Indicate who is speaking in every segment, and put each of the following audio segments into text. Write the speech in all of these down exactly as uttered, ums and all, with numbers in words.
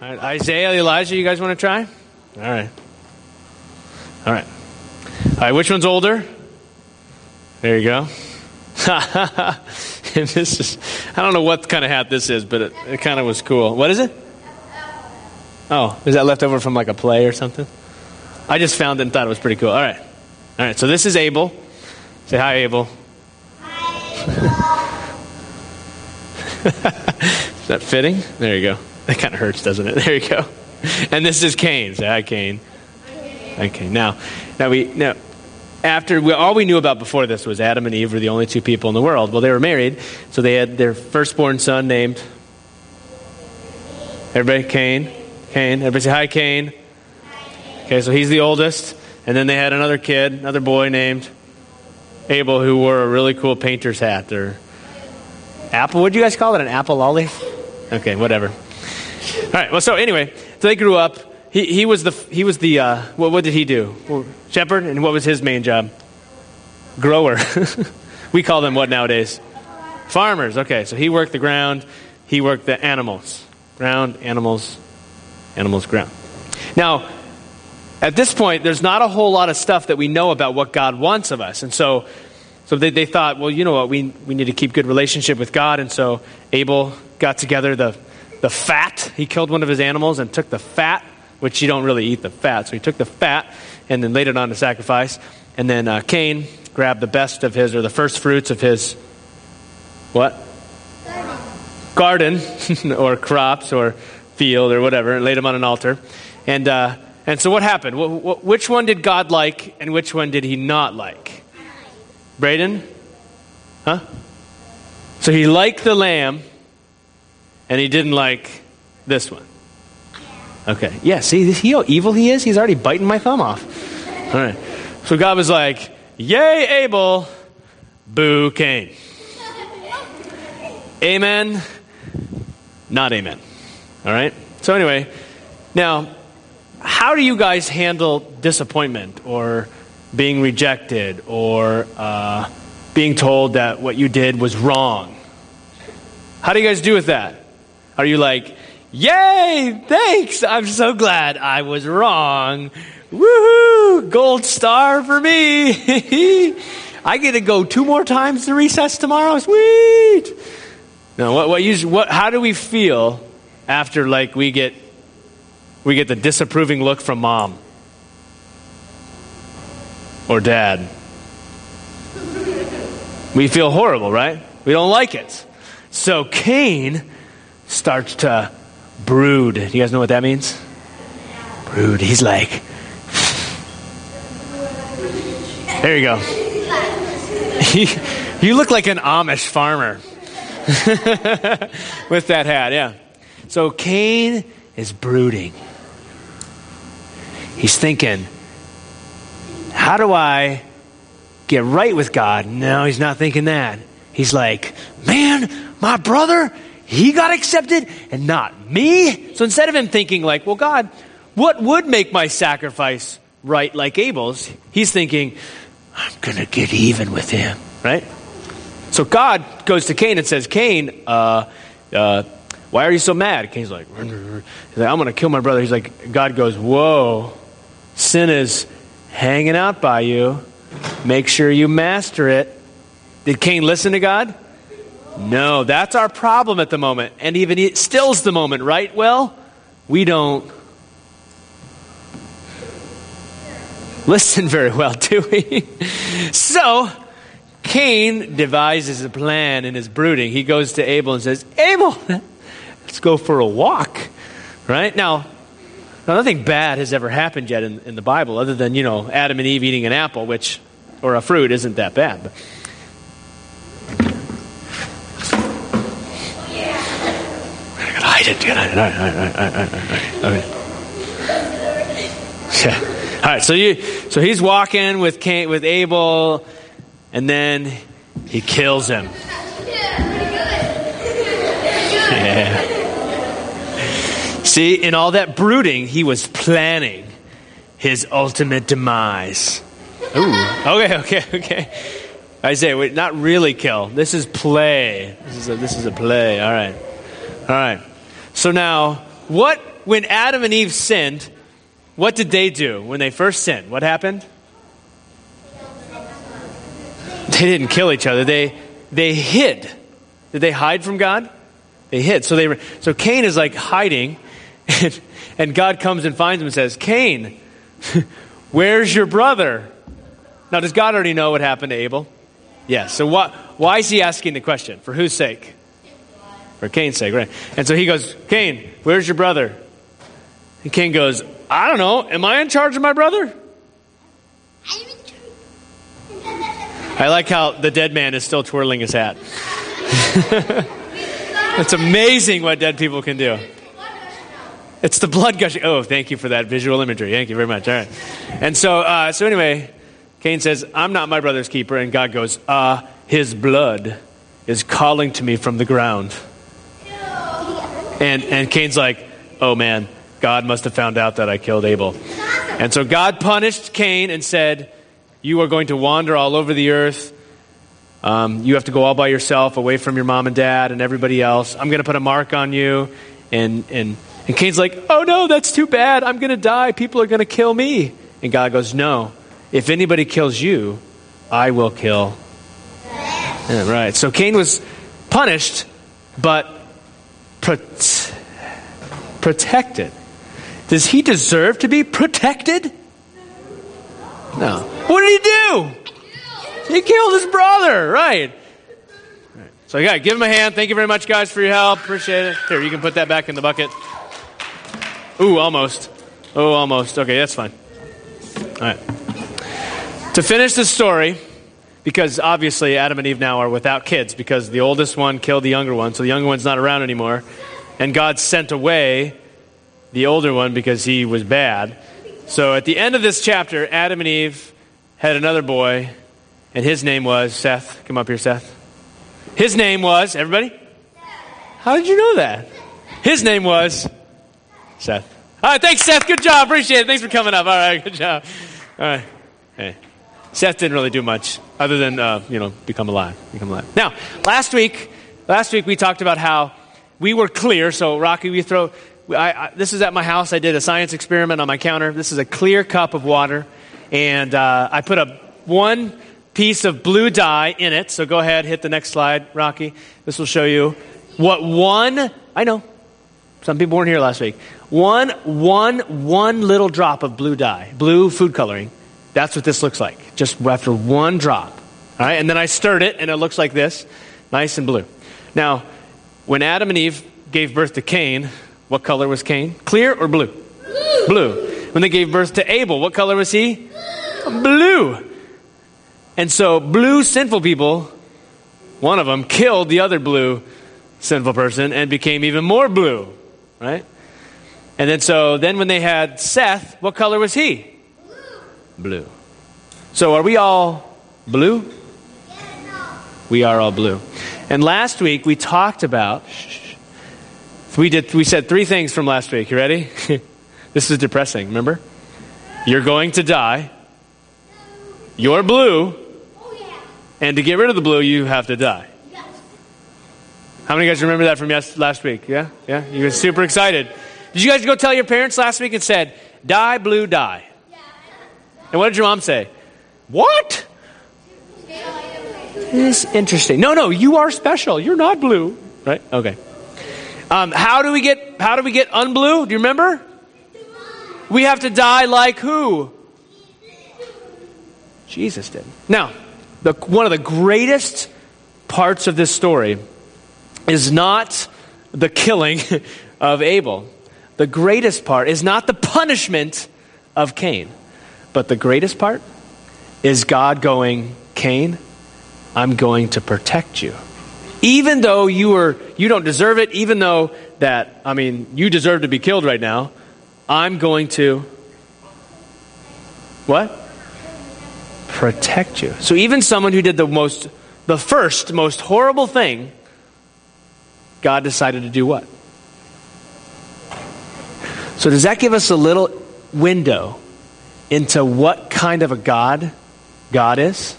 Speaker 1: All right, Isaiah, Elijah, you guys want to try? All right. All right. All right, which one's older? There you go. And this is, I don't know what kind of hat this is, but it, it kind of was cool. What is it? Oh, is that left over from like a play or something? I just found it and thought it was pretty cool. All right. All right, so this is Abel. Say hi, Abel. Hi, Is that fitting? There you go. That kind of hurts, doesn't it? There you go. And this is Cain. Say hi, Cain. Hi, Cain. Now, now we now after we, all we knew about before this was Adam and Eve were the only two people in the world. Well, they were married, so they had their firstborn son named. Everybody, Cain. Cain. Everybody say hi, Cain. Okay, so he's the oldest, and then they had another kid, another boy named Abel, who wore a really cool painter's hat or apple. What do you guys call it? An apple lolly? Okay, whatever. All right. Well, so anyway, so they grew up. He he was the he was the uh, what what did he do? Well, shepherd, and what was his main job? Grower. We call them what nowadays? Farmers. Okay, so he worked the ground. He worked the animals. Ground, animals, animals, ground. Now, at this point, there's not a whole lot of stuff that we know about what God wants of us, and so so they they thought, well, you know what, we we need to keep good relationship with God, and so Abel got together the the fat. He killed one of his animals and took the fat, which you don't really eat the fat. So he took the fat and then laid it on the sacrifice. And then uh, Cain grabbed the best of his, or the first fruits of his, what? Garden. Garden or crops or field or whatever, and laid them on an altar. And uh, and so what happened? Wh- wh- which one did God like and which one did he not like? Braden? Huh? So he liked the lamb, and he didn't like this one. Okay. Yeah, see, see how evil he is? He's already biting my thumb off. All right. So God was like, yay, Abel, boo, Cain. Amen, not amen. All right? So anyway, now, how do you guys handle disappointment or being rejected or uh, being told that what you did was wrong? How do you guys do with that? Are you like, yay, thanks, I'm so glad I was wrong. Woohoo, gold star for me. I get to go two more times to recess tomorrow. Sweet. Now, what, what, you, what, how do we feel after like we get we get the disapproving look from mom or dad? We feel horrible, right? We don't like it. So Cain starts to brood. Do you guys know what that means? Brood. He's like, there you go. You look like an Amish farmer with that hat, yeah. So Cain is brooding. He's thinking, how do I get right with God? No, he's not thinking that. He's like, man, my brother, he got accepted and not me. So instead of him thinking like, well, God, what would make my sacrifice right like Abel's? He's thinking, I'm going to get even with him, right? So God goes to Cain and says, Cain, uh, uh, why are you so mad? Cain's like, he's like, I'm going to kill my brother. He's like, God goes, whoa, sin is hanging out by you. Make sure you master it. Did Cain listen to God? No, that's our problem at the moment. And even it still's the moment, right? Well, we don't listen very well, do we? So, Cain devises a plan in his brooding. He goes to Abel and says, Abel, let's go for a walk. Right? Now, now nothing bad has ever happened yet in, in the Bible other than, you know, Adam and Eve eating an apple, which, or a fruit, isn't that bad. But, I didn't get it. All right, all right, all right, all right, okay. Yeah. All right, so you, so he's walking with Cain, with Abel, and then he kills him. Yeah. See, in all that brooding, he was planning his ultimate demise. Ooh. Okay, okay, okay. Isaiah, wait, not really kill. This is play. This is a, this is a play. All right, all right. So now, what when Adam and Eve sinned, what did they do when they first sinned? What happened? They didn't kill each other. They they hid. Did they hide from God? They hid. So they were, so Cain is like hiding, and, and God comes and finds him and says, "Cain, where's your brother?" Now, does God already know what happened to Abel? Yes. So what? Why is he asking the question? For whose sake? For Cain's sake, right? And so he goes, "Cain, where's your brother?" And Cain goes, "I don't know. Am I in charge of my brother?" I like how the dead man is still twirling his hat. It's amazing what dead people can do. It's the blood gushing. Oh, thank you for that visual imagery. Thank you very much. All right. And so, uh, so anyway, Cain says, "I'm not my brother's keeper." And God goes, uh, his blood is calling to me from the ground. And, and Cain's like, "Oh man, God must have found out that I killed Abel." And so God punished Cain and said, "You are going to wander all over the earth. Um, you have to go all by yourself, away from your mom and dad and everybody else. I'm going to put a mark on you." And, and, and Cain's like, "Oh no, that's too bad. I'm going to die. People are going to kill me." And God goes, "No, if anybody kills you, I will kill." Yeah, right. So Cain was punished, but pro- protected. Does he deserve to be protected? No. What did he do? He killed his brother, right? right. So yeah, give him a hand. Thank you very much, guys, for your help. Appreciate it. Here, you can put that back in the bucket. Ooh, almost. Oh, almost. Okay, that's fine. All right. To finish the story, because obviously Adam and Eve now are without kids because the oldest one killed the younger one, so the younger one's not around anymore. And God sent away the older one because he was bad. So at the end of this chapter, Adam and Eve had another boy, and his name was Seth. Come up here, Seth. His name was, everybody? How did you know that? His name was Seth. All right, thanks, Seth. Good job. Appreciate it. Thanks for coming up. All right, good job. All right. Hey. Seth didn't really do much other than, uh, you know, become alive. Become alive. Now, last week, last week we talked about how we were clear. So, Rocky, we throw... I, I, this is at my house. I did a science experiment on my counter. This is a clear cup of water. And uh, I put a one piece of blue dye in it. So go ahead, hit the next slide, Rocky. This will show you what one... I know. Some people weren't here last week. One, one, one little drop of blue dye, blue food coloring. That's what this looks like, just after one drop. All right, and then I stirred it, and it looks like this, nice and blue. Now, when Adam and Eve gave birth to Cain, what color was Cain? Clear or blue? Blue. Blue. When they gave birth to Abel, what color was he? Blue. Blue. And so blue sinful people, one of them killed the other blue sinful person and became even more blue, right? And then so then when they had Seth, what color was he? Blue. So are we all blue? We are all blue. And last week we talked about, we did. We said three things from last week. You ready? This is depressing, remember? You're going to die. You're blue. And to get rid of the blue, you have to die. How many of you guys remember that from yes, last week? Yeah? Yeah? You were super excited. Did you guys go tell your parents last week and said, "Die, blue, die"? And what did your mom say? What? It's interesting. No, no, you are special. You're not blue. Right? Okay. Um, how do we get how do we get unblue? Do you remember? We have to die like who? Jesus did. Now, the, one of the greatest parts of this story is not the killing of Abel. The greatest part is not the punishment of Cain. But the greatest part is God going, "Cain, I'm going to protect you. Even though you are, you don't deserve it, even though that, I mean, you deserve to be killed right now, I'm going to," what? Protect you. So even someone who did the most, the first, most horrible thing, God decided to do what? So does that give us a little window into what kind of a God God is?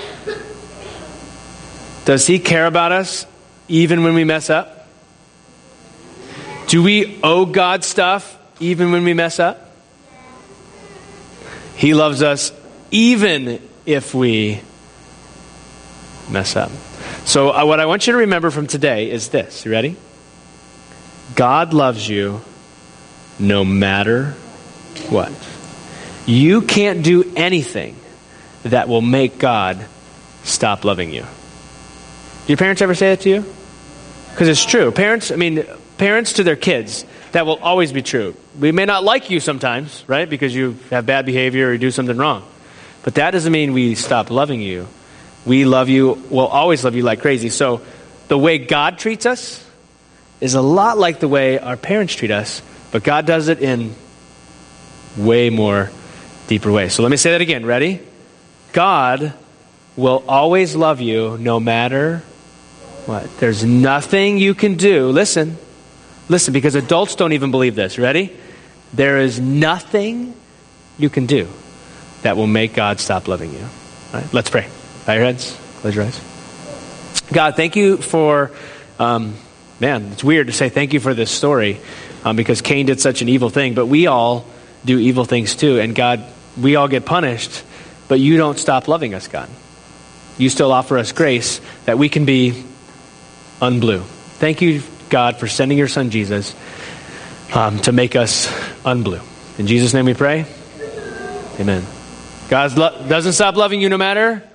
Speaker 1: Does he care about us even when we mess up? Do we owe God stuff even when we mess up? He loves us even if we mess up. So uh, what I want you to remember from today is this. You ready? God loves you no matter what. You can't do anything that will make God stop loving you. Do your parents ever say that to you? Because it's true. Parents, I mean, parents to their kids, that will always be true. We may not like you sometimes, right? Because you have bad behavior or you do something wrong. But that doesn't mean we stop loving you. We love you, we'll always love you like crazy. So the way God treats us is a lot like the way our parents treat us, but God does it in way more deeper ways. So let me say that again. Ready? God will always love you no matter what. There's nothing you can do. Listen. Listen, because adults don't even believe this. Ready? There is nothing you can do that will make God stop loving you. All right, let's pray. Bow your heads. Close your eyes. God, thank you for, um, man, it's weird to say thank you for this story um, because Cain did such an evil thing, but we all do evil things too. And God, we all get punished, but you don't stop loving us, God. You still offer us grace that we can be unblue. Thank you, God, for sending your son Jesus um, to make us unblue. In Jesus' name we pray. Amen. God lo- doesn't stop loving you no matter